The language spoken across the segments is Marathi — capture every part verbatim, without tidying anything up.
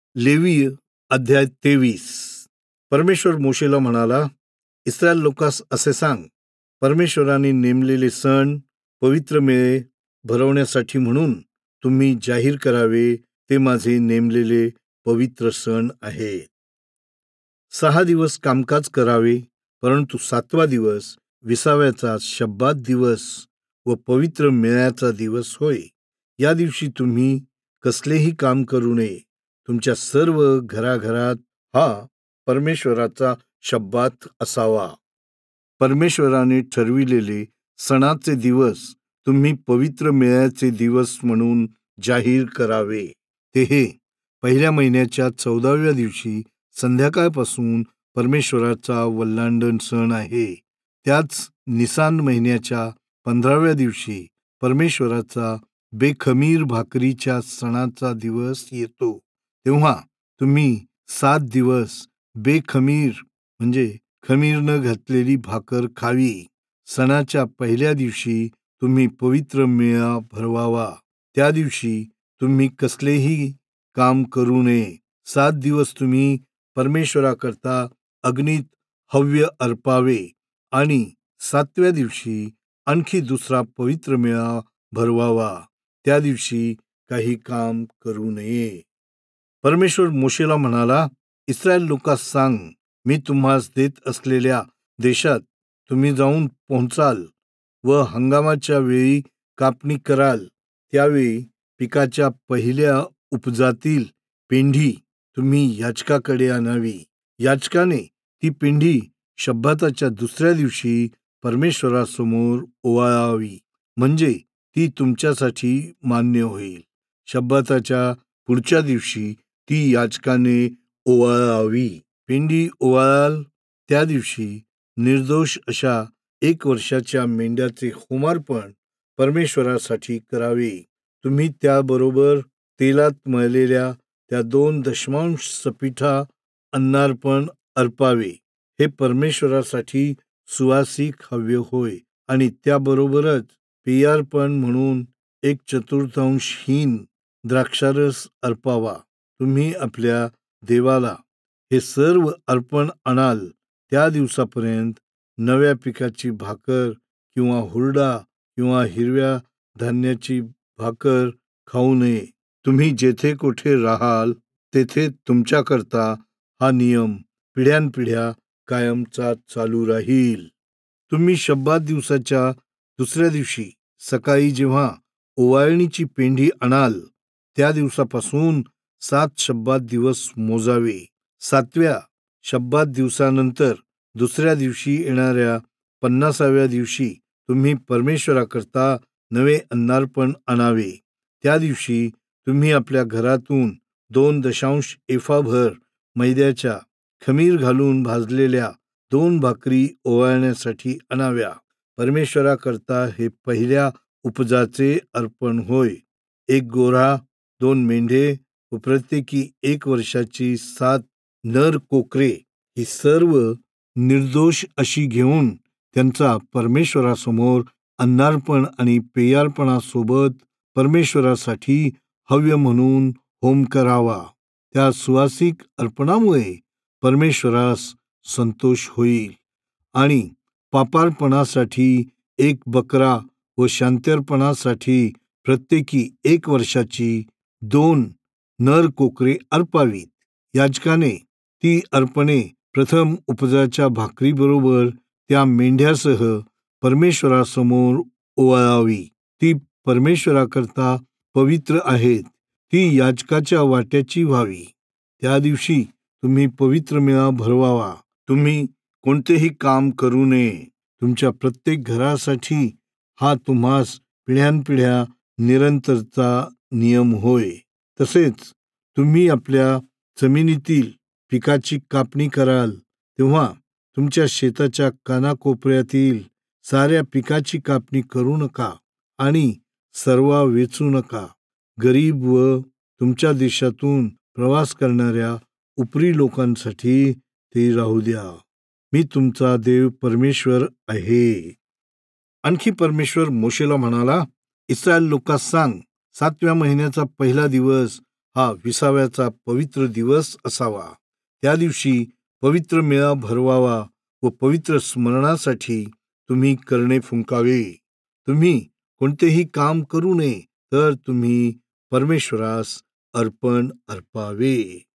लेवीय अध्याय तेवीस. परमेश्वर मोशेला म्हणाला, इस्रायल लोकास असे सांग, परमेश्वराने नेमलेले सण, पवित्र मेळे भरवण्यासाठी म्हणून तुम्ही जाहीर करावे, ते माझे नेमलेले पवित्र सण आहे. सहा दिवस कामकाज करावे, परंतु सातवा दिवस विसाव्याचा शब्बात दिवस व पवित्र मेळ्याचा दिवस होय. या दिवशी तुम्ही कसलेही काम करू नये. तुमच्या सर्व घराघरात हा परमेश्वराचा शब्बात असावा. परमेश्वराने ठरविलेले सणाचे दिवस तुम्ही पवित्र मेळ्याचे दिवस म्हणून जाहीर करावे. ते हे, पहिल्या महिन्याच्या चौदाव्या दिवशी संध्याकाळपासून परमेश्वराचा वल्हांडण सण आहे. त्याच निसान महिन्याच्या पंधराव्या दिवशी परमेश्वराचा बेखमीर भाकरीच्या सणाचा दिवस येतो. तेव्हा तुम्ही सात दिवस बेखमीर म्हणजे खमीर न घातलेली भाकर खावी. सणाच्या पहिल्या दिवशी तुम्ही पवित्र मेळा भरवावा. त्या दिवशी तुम्ही कसलेही काम करू नये. सात दिवस तुम्ही परमेश्वराकरता अग्नीत हव्य अर्पावे आणि सातव्या दिवशी आणखी दुसरा पवित्र मेळा भरवावा. त्या दिवशी काही काम करू नये. परमेश्वर मोशेला म्हणाला, इस्रायल लोकांस सांग, मी तुम्हास देत असलेल्या देशात तुम्ही जाऊन पोहोचाल व हंगामाच्या वेळी कापणी कराल. त्यावेळी पिकाच्या पहिल्या उपजातील पेंढी तुम्ही याजकाकडे आणावी. याजकाने ती पेंढी शब्बाताच्या दुसऱ्या दिवशी परमेश्वरासमोर ओवाळावी, म्हणजे ती तुमच्यासाठी मान्य होईल. शब्बाताच्या पुढच्या दिवशी ती याजकाने ओवाळावी. पेंढी ओवाळाल त्या दिवशी निर्दोष अशा एक वर्षाच्या मेंढ्याचे होमार्पण परमेश्वरासाठी करावे. तुम्ही त्याबरोबर तेलात मळलेल्या त्या दोन दशमांश सपिठा अन्नार्पण अर्पावे. हे परमेश्वरासाठी सुवासिक हव्य होय. आणि त्याबरोबरच पेयार्पण म्हणून एक चतुर्थांश हीन द्राक्षारस अर्पावा. तुम्ही आपल्या देवाला हे सर्व अर्पण आणाल त्या दिवसापर्यंत नव्या पिकाची भाकर किंवा हुरडा किंवा हिरव्या धान्याची भाकर खाऊ नये. तुम्ही जेथे कोठे राहाल तेथे तुमच्याकरता हा नियम पिढ्यानपिढ्या कायमचा चालू राहील. तुम्ही शब्बात दिवसाच्या दुसऱ्या दिवशी सकाळी जेव्हा ओवाळणीची पेंढी आणाल त्या दिवसापासून सात शब्बात दिवस मोजावे. सातव्या शब्बात दिवसानंतर दुसऱ्या दिवशी येणाऱ्या पन्नासाव्या दिवशी तुम्ही परमेश्वराकरता नवे अन्नार्पण आणावे. त्या दिवशी तुम्ही आपल्या घरातून दोन दशांश एफाभर मैद्याच्या खमीर घालून भाजलेल्या दोन भाकरी ओवाळण्यासाठी आणाव्या. परमेश्वराकरता हे पहिल्या उपजाचे अर्पण होय. एक गोरा, दोन मेंढे व प्रत्येकी एक वर्षाची सात नर कोकरे ही सर्व निर्दोष अशी घेऊन त्यांचा परमेश्वरासमोर अन्नार्पण आणि पेयार्पणासोबत परमेश्वरासाठी हव्य म्हणून होम करावा. त्या सुवासिक अर्पणामुळे परमेश्वरास संतोष होईल. आणि पापार्पणासाठी एक बकरा व शांत्यर्पणासाठी प्रत्येकी एक वर्षाची दोन नर कोकरे अर्पावीत. याजकाने ती अर्पणे प्रथम उपजाच्या भाकरीबरोबर त्या मेंढ्यासह परमेश्वरासमोर ओवाळावी. ती परमेश्वराकरता पवित्र आहेत. ती याजकाच्या वाट्याची व्हावी. त्या दिवशी तुम्ही पवित्र मेळा भरवावा. तुम्ही कोणतेही काम करू नये. तुमच्या प्रत्येक घरासाठी हा तुम्हास पिढ्यानपिढ्या निरंतरचा नियम होय. तसेच तुम्ही आपल्या जमिनीतील पिकाची कापणी कराल तेव्हा तुमच्या शेताच्या कानाकोपऱ्यातील साऱ्या पिकाची कापणी करू नका आणि सर्वा वेचू नका. गरीब व तुमच्या देशातून प्रवास करणाऱ्या उपरी लोकांसाठी ते राहू द्या. मी तुमचा देव परमेश्वर आहे. आणखी परमेश्वर मोशेला म्हणाला, इस्रायल लोकांस सांग, सातव्या महिन्याचा पहिला दिवस हा विसाव्याचा पवित्र दिवस असावा. त्या दिवशी पवित्र मेळा भरवावा व पवित्र स्मरणासाठी तुम्ही करणे फुंकावे. तुम्ही कोणतेही काम करू नये, तर तुम्ही परमेश्वरास अर्पण अर्पावे.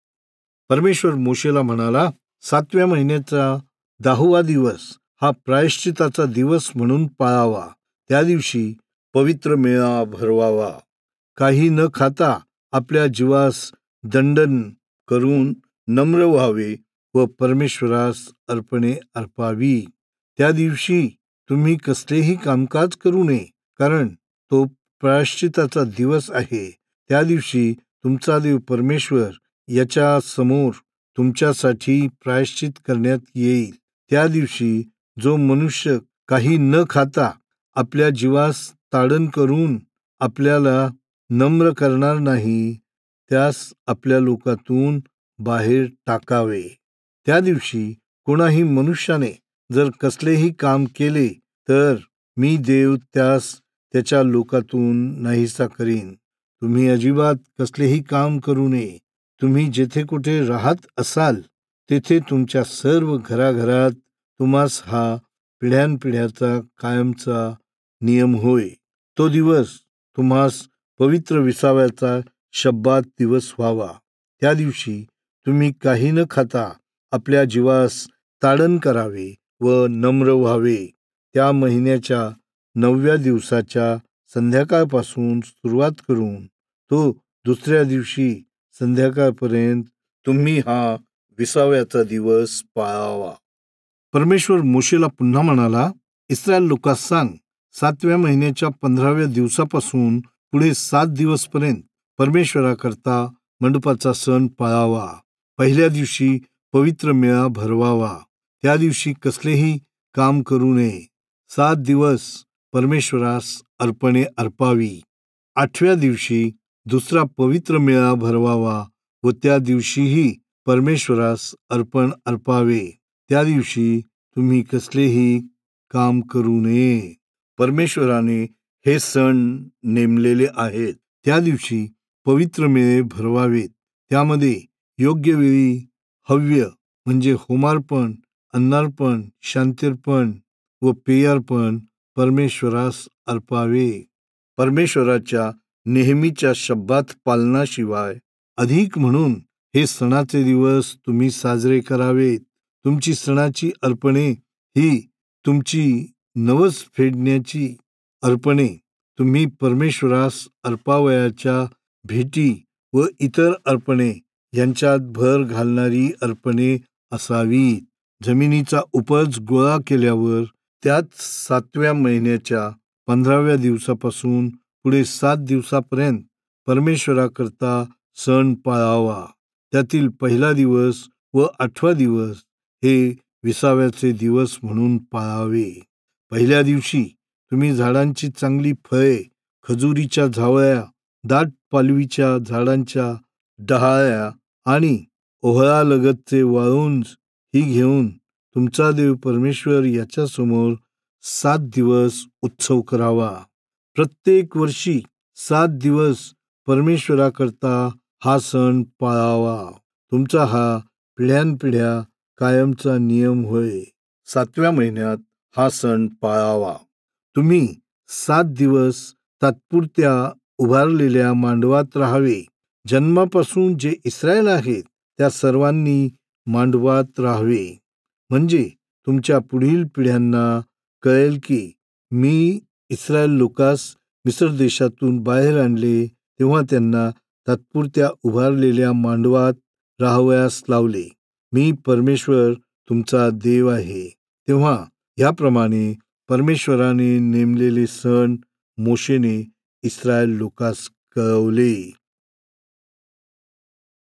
परमेश्वर मोशेला म्हणाला, सातव्या महिन्याचा दहावा दिवस हा प्रायश्चिताचा दिवस म्हणून पाळावा. त्या दिवशी पवित्र मेळा भरवावा. काही न खाता आपल्या जीवास दंडन करून नम्र व्हावे व परमेश्वरास अर्पणे अर्पावी. त्या दिवशी तुम्ही कसलेही कामकाज करू नये, कारण तो प्रायश्चिताचा दिवस आहे. त्या दिवशी तुमचा देव परमेश्वर याच्या समोर तुमच्यासाठी प्रायश्चित करण्यात येईल. त्या दिवशी जो मनुष्य काही न खाता आपल्या जीवास ताडण करून आपल्याला नम्र करणार नाही, त्यास आपल्या लोकातून बाहेर टाकावे. त्या दिवशी कोणाही मनुष्याने जर कसलेही काम केले, तर मी देव त्यास त्याच्या लोकातून नाहीसा करीन. तुम्ही अजिबात कसलेही काम करू नये. तुम्ही जेथे कुठे राहत असाल, तेथे तुमच्या सर्व घराघरात तुम्हास हा पिढ्यानपिढ्याचा कायमचा नियम होय. तो दिवस तुम्हास पवित्र विसाव्याचा शब्बात दिवस व्हावा. त्या दिवशी तुम्ही काही न खाता आपल्या जीवास ताडण करावे व नम्र व्हावे. त्या महिन्याच्या नवव्या दिवसाच्या संध्याकाळपासून सुरुवात करून तो दुसऱ्या दिवशी संध्याकाळपर्यंत तुम्ही हा विसाव्याचा दिवस पाळावा. परमेश्वर मोशेला पुन्हा म्हणाला, इस्रायल लोकांस सांग, सातव्या महिन्याच्या पंधराव्या दिवसापासून पुढे सात दिवसपर्यंत परमेश्वराकरता मंडपाचा सण पाळावा. पहिल्या दिवशी पवित्र मेळा भरवावा. त्या दिवशी कसलेही काम करू नये. सात दिवस परमेश्वरास अर्पणे अर्पावी. आठव्या दिवशी दुसरा पवित्र मेळा भरवावा व त्या दिवशीही परमेश्वरास अर्पण अर्पावे. त्या दिवशी तुम्ही कसलेही काम करू नये. परमेश्वराने हे सण नेमलेले आहेत. त्या दिवशी पवित्र मेळे भरवावेत. त्यामध्ये योग्य वेळी हव्य म्हणजे होमार्पण, अन्नार्पण, शांतिर्पण व पेयार्पण परमेश्वरास अर्पावे. परमेश्वराच्या नेहमीच्या शब्दात पालनाशिवाय अधिक म्हणून हे सणाचे दिवस तुम्ही साजरे करावेत. तुमची सणाची अर्पणे ही तुमची नवस फेडण्याची अर्पणे तुम्ही परमेश्वरास अर्पावयाच्या भेटी व इतर अर्पणे यांच्यात भर घालणारी अर्पणे असावीत. जमिनीचा उपज गोळा केल्यावर त्यात सातव्या महिन्याच्या पंधराव्या दिवसापासून पुढे सात दिवसापर्यंत परमेश्वराकरता सण पाळावा. त्यातील पहिला दिवस व आठवा दिवस हे विसाव्याचे दिवस म्हणून पाळावे. पहिल्या दिवशी तुम्ही झाडांची चांगली फळे, खजुरीच्या झावळ्या, दाट पालवीच्या झाडांच्या डहाळ्या आणि ओहळालगतचे वाळुंज ही घेऊन तुमचा देव परमेश्वर याच्या समोर सात दिवस उत्सव करावा. प्रत्येक वर्षी सात दिवस परमेश्वराकरता हा सण पाळावा. तुमचा हा पिढ्यानपिढ्या कायमचा नियम होय. सातव्या महिन्यात हा सण पाळावा. तुम्ही सात दिवस तात्पुरत्या उभारलेल्या मांडवात राहावे. जन्मापासून जे इस्रायल आहेत त्या सर्वांनी मांडवात राहावे. म्हणजे तुमच्या पुढील पिढ्यांना कळेल की मी इस्रायल लोकास मिस्र देशातून बाहेर आणले, तेव्हा त्यांना तात्पुरत्या उभारलेल्या मांडवात राहावयास लावले. मी परमेश्वर तुमचा देव आहे. तेव्हा ह्याप्रमाणे परमेश्वराने नेमलेले सण मोशेने इस्रायल लोकास कळवले.